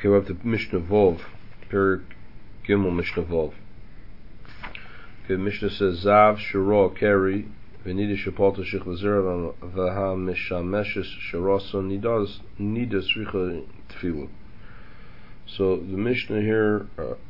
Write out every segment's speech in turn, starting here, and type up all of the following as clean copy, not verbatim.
Okay, we have the Mishnah Vov, Perik Gimel Mishnah Vov. Okay, Mishnah says Zav Shiro Keri V'nida Shapalta Shich V'zera V'ha Mishameshes Sharosa Nida Sricha Tfilu. So the Mishnah here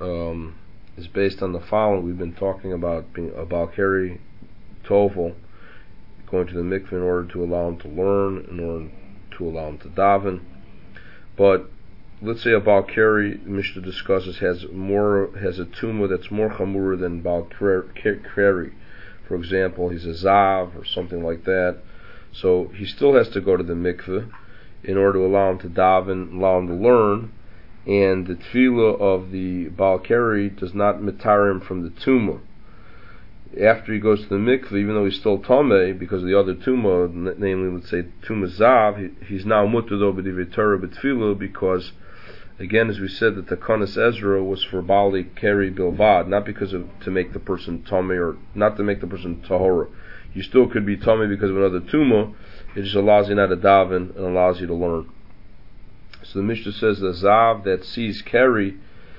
is based on the following. We've been talking about being a Balkari Tovel, going to the mikveh in order to allow him to learn, in order to allow him to daven. But let's say a Balkari, Mishnah discusses, has a tumah that's more chamura than Balkari. For example, he's a Zav or something like that. So he still has to go to the mikveh in order to allow him to daven, allow him to learn. And the tefillah of the Balkari does not mitar him from the tumah. After he goes to the mikveh, even though he's still tameh because of the other tumah, namely, let's say tumah zav, he's now mutter though b'divrei Torah b'tefillah, because, again, as we said, that the Takanas Ezra was for Bali Keri Bilvad, not because of to make the person tameh or not to make the person tahora. You still could be tameh because of another tumah. It just allows you not to daven and allows you to learn. So the Mishnah says the zav that sees Keri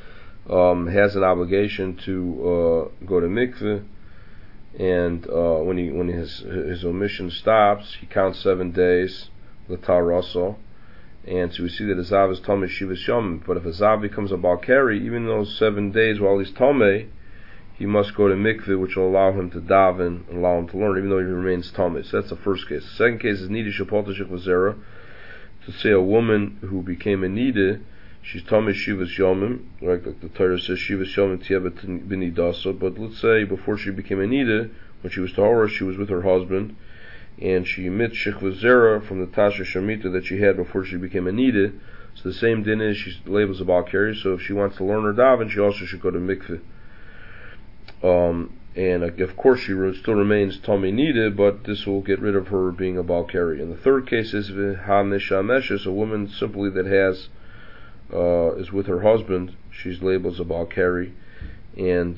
has an obligation to go to mikveh. And when his omission stops, he counts 7 days, l'tar raso, and so we see that a zav is tameh shivas yom. But if a zav becomes a balkari, even those 7 days while he's tameh, he must go to mikveh, which will allow him to daven and allow him to learn, even though he remains tameh. So that's the first case. The second case is nida shapalta shich v'zera, to say a woman who became a nida, she's tameh shivas yomim, like the Torah says shivas yomim tiyeh b'nidasa. But let's say before she became a nida, when she was tahora, she was with her husband, and she emits shich zera from the tasha shamita that she had before she became a nida. So the same din is she's labeled as a balkari. So if she wants to learn her daven, she also should go to mikveh. And of course she still remains tameh nida, but this will get rid of her being a balkari. And the third case is v'ha mishameshes, a woman simply that has is with her husband. She's labeled as a balkari, and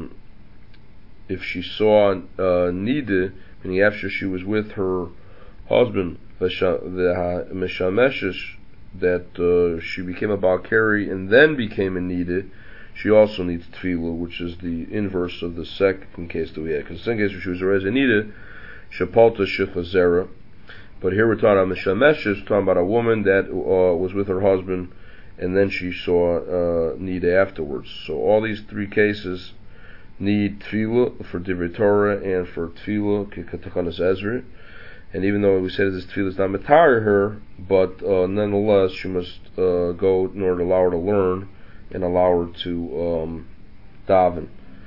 if she saw nida, meaning after she was with her husband, the mishameshes, that she became a balkari and then became a nida, she also needs tefillah, which is the inverse of the second case that we had. Because the second case, she was already a nida, shapalta shechazera. But here we're talking about mishameshes, talking about a woman that was with her husband, and then she saw nida afterwards. So all these three cases need tefillah for divrei Torah and for tefillah k'takanas Ezra. And even though we said this tefillah is not matar her, but nonetheless she must go in order to allow her to learn and allow her to daven.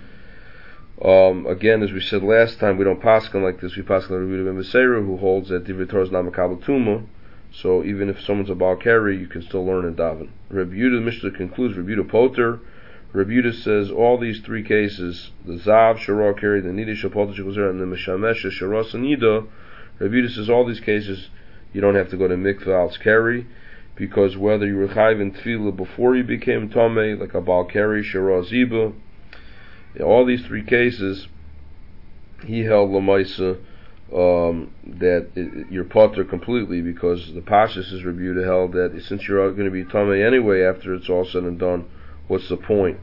Again, as we said last time, we don't paskin like this. We paskin like Rabbi ben Beseira, who holds that divrei Torah is not makabel tumah. So even if someone's a balkari, you can still learn and daven. Rabbi Yehuda, the Mishnah concludes, Rabbi Yehuda Poter. Rabbi Yehuda says all these three cases, the zav, shara, keri, the nida, shapalta, shikuzera, and the mishamesh, sharas, and nida, Rabbi Yehuda says all these cases, you don't have to go to mikveh al keri, because whether you were chayv in tefillah before you became tameh, like a balkari, shara, ziba, all these three cases, he held lamaisa, that you're potter completely, because the pashas is Rabbi Yehuda held that since you're going to be tameh anyway after it's all said and done, what's the point?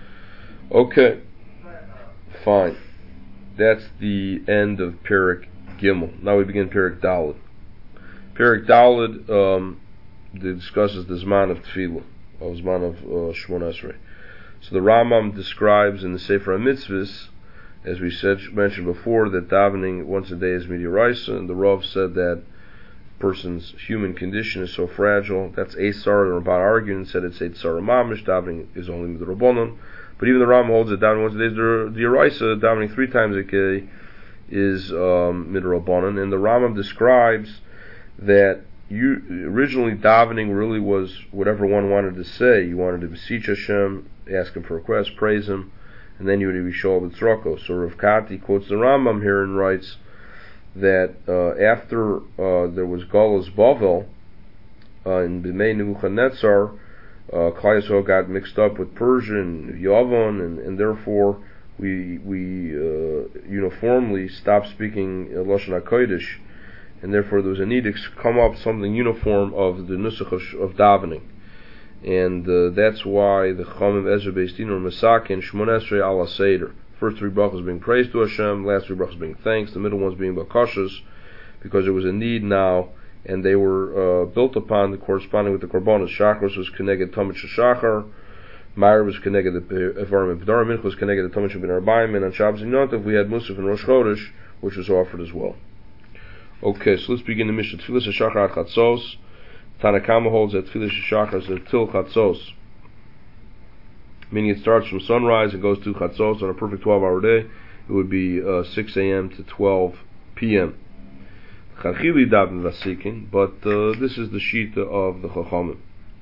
Okay, fine. That's the end of Perik Gimel. Now we begin Perik Daled. Perik Daled discusses the Zman of Tefillah, or Zman of Shmona Esrei. So the Rambam describes in the Sefer HaMitzvahs, as we mentioned before, that davening once a day is midiraisa, and the Rav said that person's human condition is so fragile. That's Eisar. The Ramban argued and said it's Eisar Mamish. Davening is only midrabanan. But even the Rambam holds that davening once a day is diraisa. Davening 3 times a day is midrabanan. And the Rambam describes that originally davening really was whatever one wanted to say. You wanted to beseech Hashem, ask Him for a request, praise Him, and then you would be Shol B'tzroko. So Rav Kati quotes the Rambam here and writes that after there was Galus Bavel in B'mei Nebuchadnezzar, Klal Yisrael got mixed up with Persia and Yavon, and therefore we uniformly stopped speaking Lashon HaKodesh, and therefore there was a need to come up with something uniform of the nusach of davening. and that's why the Chachamim Ezra Beis Din or Mesakin Shmona Esrei Ala Seder. First three brachas being praise to Hashem, last three brachas being thanks, the middle ones being bakashas, because there was a need now, and they were built upon the corresponding with the korbanos. Shachar was connected Tamid Shachar, Meir was connected the Evarim and B'darim, Mincha was connected the Tamid Shabin Arbaim, and on Shabbos and Yom Tov we had Musaf and Rosh Chodesh, which was offered as well. Okay, so let's begin the Mishnah. Tfilas Shachar at Chatzos. Tanakama holds that Tfilas Shachar is until Chatzos, meaning it starts from sunrise and goes to Chatzos on a perfect 12-hour day. It would be 6 a.m. to 12 p.m. Chanchili Davin Vasikin, but this is the Shita of the Chachamim.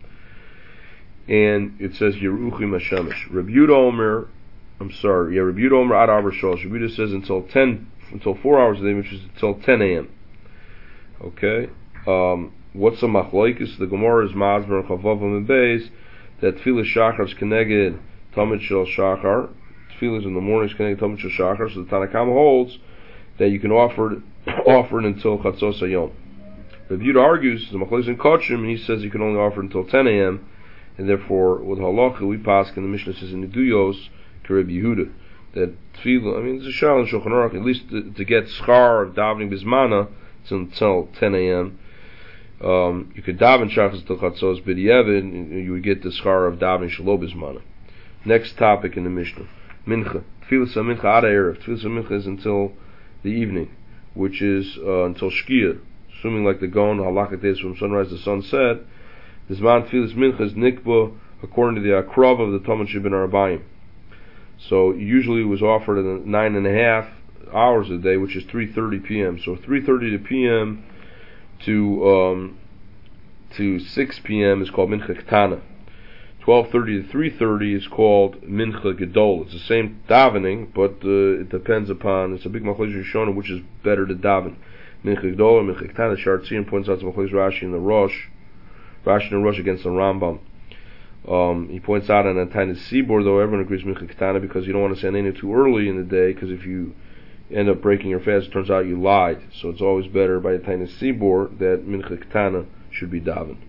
And it says Yeruchim Hashemesh. Rabbi Yehuda Omer Ad Arba Shalosh. Rabbi Yehuda says until 4 hours a day, which is until 10 a.m. Okay. What's the machlokes? The Gemara is Mazmer and Chavav and Beis that Tfilas Shachar is connected Tamid Shel Shachar. Tfilas in the morning is connected Tamid Shel Shachar. So the Tanakama holds that you can offer it until Chatzos Hayom. Rabbi Yehuda argues the machlokes in Kochim, and he says you can only offer it until 10 a.m. And therefore, with halacha we pass, and the Mishnah says in Neduyos Rabbi Yehuda that tefillah. I mean, it's a shal in Shulchan Aruch. At least to get schar of davening bismana, it's until 10 a.m. You could daven shachas till chatzos b'diavad, and you would get the schar of davening shelo bismana. Next topic in the Mishnah, mincha. Tefillah mincha ad erev. Tefillah mincha is until the evening, which is until shkia. Assuming like the Gaon halakha days from sunrise to sunset, the zman tefillah mincha is nikba according to the akrav of the Talmud Shebin Arbaim. So usually it was offered at 9.5 hours a day, which is 3:30 p.m. So 3:30 p.m. to 6 p.m. is called mincha ketana. 12:30 to 3:30 is called mincha gedol. It's the same davening, but it depends upon. It's a big machlokes Rishonim which is better to daven. Mincha gedol or mincha ketana. Shartzian points out to machlokes Rashi and the Rosh against the Rambam. He points out on a tiny seaboard, though everyone agrees mincha ketana because you don't want to say anything too early in the day, because if you end up breaking your fast, it turns out you lied. So it's always better by the tiny seaboard that mincha ketana should be davened.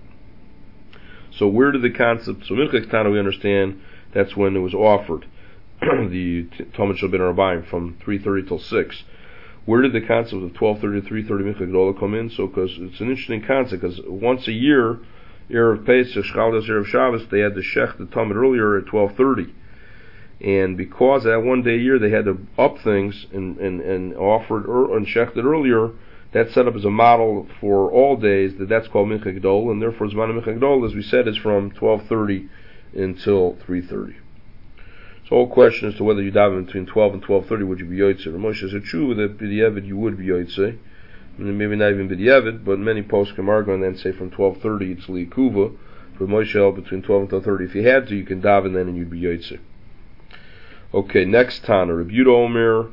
So where did the concept? So mincha ketana we understand that's when it was offered, the Talmud Shel Ben Arbaim from 3:30 till 6. Where did the concept of 12:30 to 3:30 mincha gedola come in? So because it's an interesting concept, because once a year, Erev Pesach, Chaldas, Erev Shabbos, they had to shech the Talmud earlier at 12:30, and because that one day a year they had to up things and offer it and shech it earlier, that's set up as a model for all days that's called mincha gedol, and therefore zman mincha gedol, as we said, is from 12:30 until 3:30. So the whole question as to whether you daven between 12 and 12:30 would you be yotzei. Moshe said true that b'diavad you would be yotzei. Maybe not even b'diavad, but many poskim are going to then say from 12:30 it's li'kuva. But Moshe held between 12 and 12:30. If you had to, you can daven then and you'd be yotzei. Okay, next Tana, Rabbi Yehuda Omer.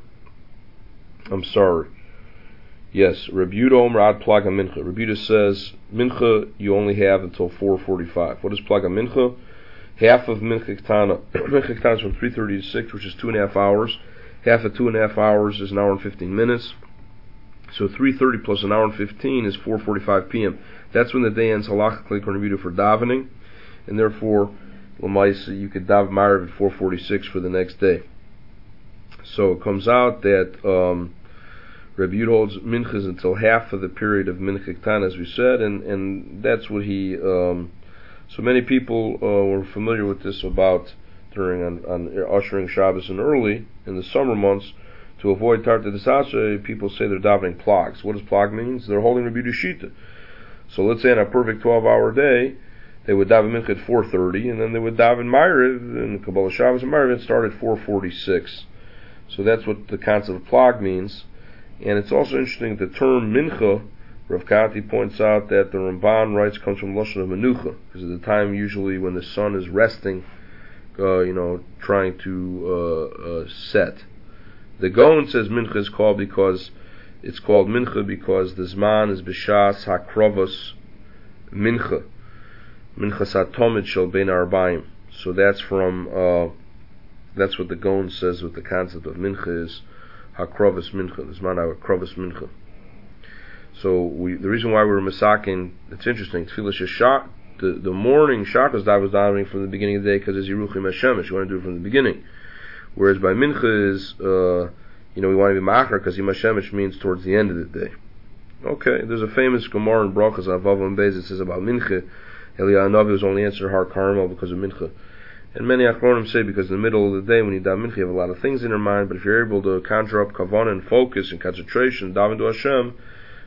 Rabbi Yehuda Omer ad plaga mincha. Rabbi Yehuda says mincha you only have until 4:45. What is plaga mincha? Half of mincha ketana. Mincha ketana is from 3:30 to 6, which is 2.5 hours. Half of 2.5 hours is an hour and 15 minutes. So 3:30 plus an hour and 15 is 4:45 p.m. That's when the day ends halachically according for davening, and therefore, l'maisa you could daven Ma'ariv at 4:46 for the next day. So it comes out that Rabbi Yehuda holds minchas until half of the period of mincha ketana, as we said, and that's what he. So many people were familiar with this about during on ushering Shabbos and early in the summer months. To avoid Tarta Desasre, people say they're davening plags. What does plag means? They're holding Rabbi Yehuda Shita. So let's say on a perfect 12-hour day, they would daven mincha at 4:30, and then they would daven Ma'ariv, and Kabbalah Shabbos and Ma'ariv start at 4:46. So that's what the concept of plag means. And it's also interesting that the term mincha, Rav Kati points out that the Ramban writes comes from Lashon of Menucha, because at the time usually when the sun is resting, trying to set. The Gaon says mincha is called because it's called mincha because the zman is b'shas hakrovos mincha satomid shel bein arbaim. So that's from that's what the Gaon says with the concept of mincha is hakrovos mincha, the zman hakrovos mincha. So the reason why we were masakin, it's interesting. Tfilas the morning Shachas daven is davening from the beginning of the day because it's Yeruchim Hashemesh. You want to do it from the beginning. Whereas by Mincha is, we want to be Machar because Yom Hashemesh means towards the end of the day. Okay, there's a famous Gemara in Brachas on Vav and Beis. It says about Mincha, Eliyahu Navi was only answered Har Carmel because of Mincha. And many Achronim say because in the middle of the day when you daven Mincha you have a lot of things in your mind, but if you're able to conjure up Kavanah and focus and concentration, daven to Hashem,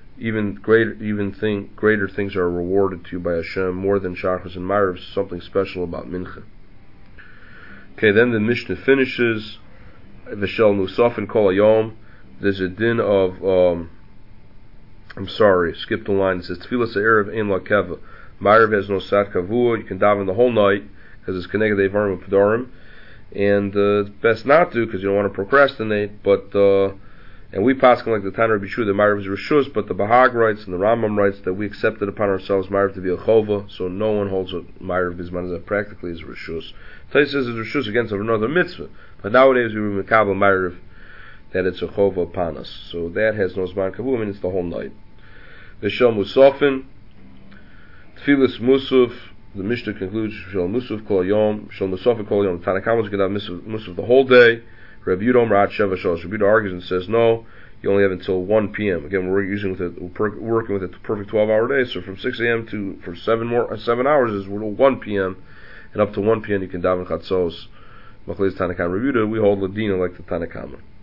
greater things are rewarded to you by Hashem more than Shachris and Ma'ariv. Something special about Mincha. Okay, then the Mishnah finishes V'shel Nusafin Kol Hayom. There's a din of skipped the line. It says Tfilas Erev Ein La Keva. Ma'ariv has no Sat Kavua. You can daven the whole night because it's Keneged Eivarim and Pedarim, and it's best not to because you don't want to procrastinate. But and we paskin like the Tana Rabbi Shua, the Ma'ariv is Rishus, but the Bahag writes and the Rambam writes that we accepted upon ourselves Ma'ariv to be a Chova, so no one holds a Ma'ariv Bisman that practically is Rishus. Tais says it's Rishus against another mitzvah, but nowadays we Mekabel Ma'ariv that it's a Chova upon us. So that has no Zman Kavu, it's the whole night. V'shel Musafin, Tfilis Musaf, the Mishnah concludes, Shel Musaf Kol Yom, Shel Musafin Kol Yom, Tanakamos can have Musaf the whole day. Rabbi Yudom Rad Sheva Shalosh. Rabbi Yudah argues and says, no, you only have until 1 p.m. Again, we're working with a perfect 12-hour day, so from 6 a.m. for 7 hours is 1 p.m. and up to 1 p.m. you can daven Chatzos. Machlez Tanakam Rabbi Yudah, we hold Ladina like the Tanakama.